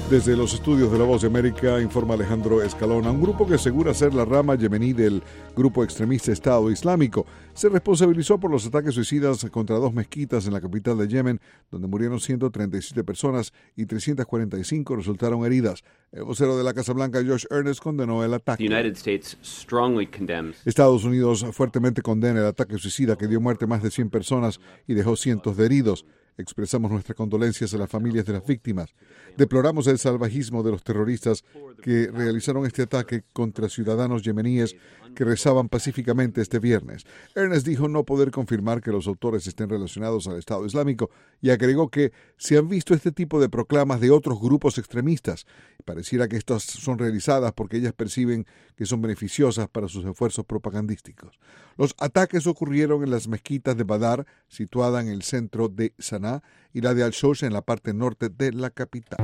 Desde los estudios de La Voz de América informa Alejandro Escalona. Un grupo que asegura ser la rama yemení del grupo extremista Estado Islámico se responsabilizó por los ataques suicidas contra 2 mezquitas en la capital de Yemen, donde murieron 137 personas y 345 resultaron heridas. El vocero de la Casa Blanca, Josh Earnest, condenó el ataque. Estados Unidos fuertemente condena el ataque suicida que dio muerte a más de 100 personas y dejó cientos de heridos. Expresamos nuestras condolencias a las familias de las víctimas. Deploramos el salvajismo de los terroristas que realizaron este ataque contra ciudadanos yemeníes que rezaban pacíficamente este viernes. Ernest dijo no poder confirmar que los autores estén relacionados al Estado Islámico y agregó que se han visto este tipo de proclamas de otros grupos extremistas. Pareciera que estas son realizadas porque ellas perciben que son beneficiosas para sus esfuerzos propagandísticos. Los ataques ocurrieron en las mezquitas de Badar, situada en el centro de Saná, y la de Al-Shosh en la parte norte de la capital.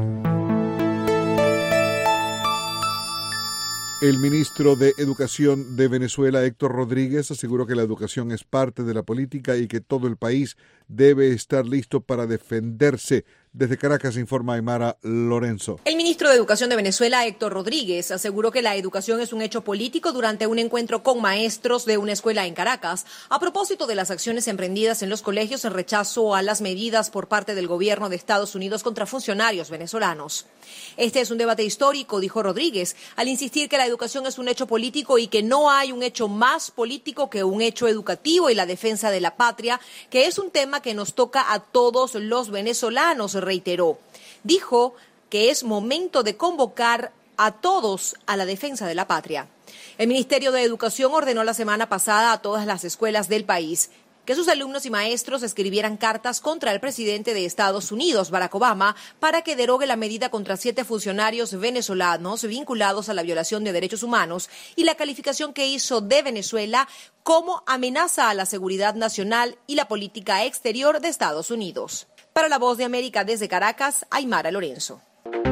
El ministro de Educación de Venezuela, Héctor Rodríguez, aseguró que la educación es parte de la política y que todo el país debe estar listo para defenderse. Desde Caracas informa Aymara Lorenzo. El ministro de Educación de Venezuela, Héctor Rodríguez, aseguró que la educación es un hecho político durante un encuentro con maestros de una escuela en Caracas, a propósito de las acciones emprendidas en los colegios en rechazo a las medidas por parte del gobierno de Estados Unidos contra funcionarios venezolanos. Este es un debate histórico, dijo Rodríguez, al insistir que la educación es un hecho político y que no hay un hecho más político que un hecho educativo y la defensa de la patria, que es un tema que nos toca a todos los venezolanos, reiteró. Dijo que es momento de convocar a todos a la defensa de la patria. El Ministerio de Educación ordenó la semana pasada a todas las escuelas del país que sus alumnos y maestros escribieran cartas contra el presidente de Estados Unidos, Barack Obama, para que derogue la medida contra 7 funcionarios venezolanos vinculados a la violación de derechos humanos y la calificación que hizo de Venezuela como amenaza a la seguridad nacional y la política exterior de Estados Unidos. Para La Voz de América desde Caracas, Aymara Lorenzo.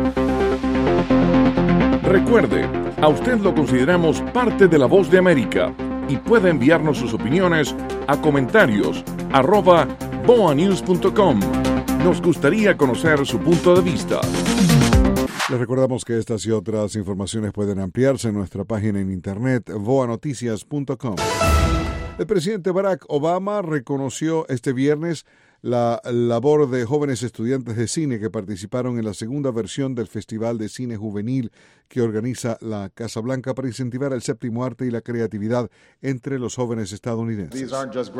Recuerde, a usted lo consideramos parte de La Voz de América y puede enviarnos sus opiniones a comentarios@boanews.com. Nos gustaría conocer su punto de vista. Les recordamos que estas y otras informaciones pueden ampliarse en nuestra página en internet voanoticias.com. El presidente Barack Obama reconoció este viernes la labor de jóvenes estudiantes de cine que participaron en la segunda versión del Festival de Cine Juvenil que organiza la Casa Blanca para incentivar el séptimo arte y la creatividad entre los jóvenes estadounidenses.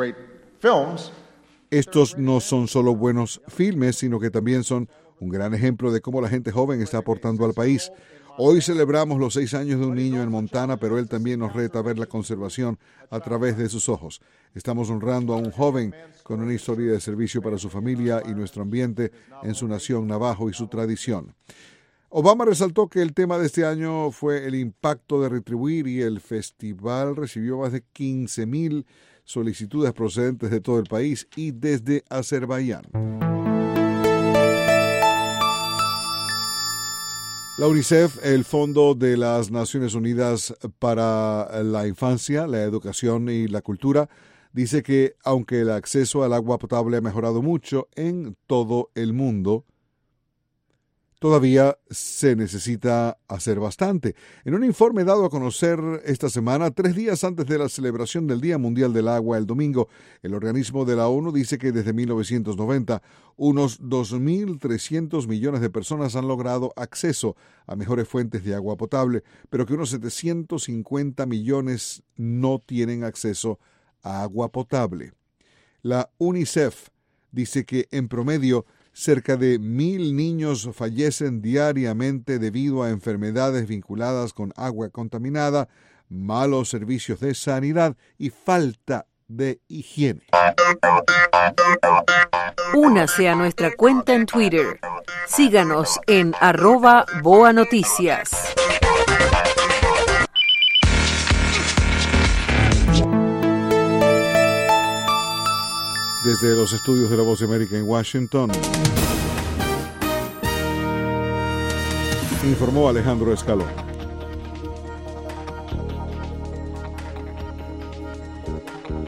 Estos no son solo buenos filmes, sino que también son un gran ejemplo de cómo la gente joven está aportando al país. Hoy celebramos los 6 años de un niño en Montana, pero él también nos reta a ver la conservación a través de sus ojos. Estamos honrando a un joven con una historia de servicio para su familia y nuestro ambiente en su nación navajo y su tradición. Obama resaltó que el tema de este año fue el impacto de retribuir y el festival recibió más de 15,000 solicitudes procedentes de todo el país y desde Azerbaiyán. La UNICEF, el Fondo de las Naciones Unidas para la Infancia, la Educación y la Cultura, dice que aunque el acceso al agua potable ha mejorado mucho en todo el mundo, todavía se necesita hacer bastante. En un informe dado a conocer esta semana, 3 días antes de la celebración del Día Mundial del Agua el domingo, el organismo de la ONU dice que desde 1990 unos 2.300 millones de personas han logrado acceso a mejores fuentes de agua potable, pero que unos 750 millones no tienen acceso a agua potable. La UNICEF dice que en promedio cerca de 1,000 niños fallecen diariamente debido a enfermedades vinculadas con agua contaminada, malos servicios de sanidad y falta de higiene. Únase a nuestra cuenta en Twitter. Síganos en @boanoticias. Desde los estudios de La Voz de América en Washington, informó Alejandro Escalona.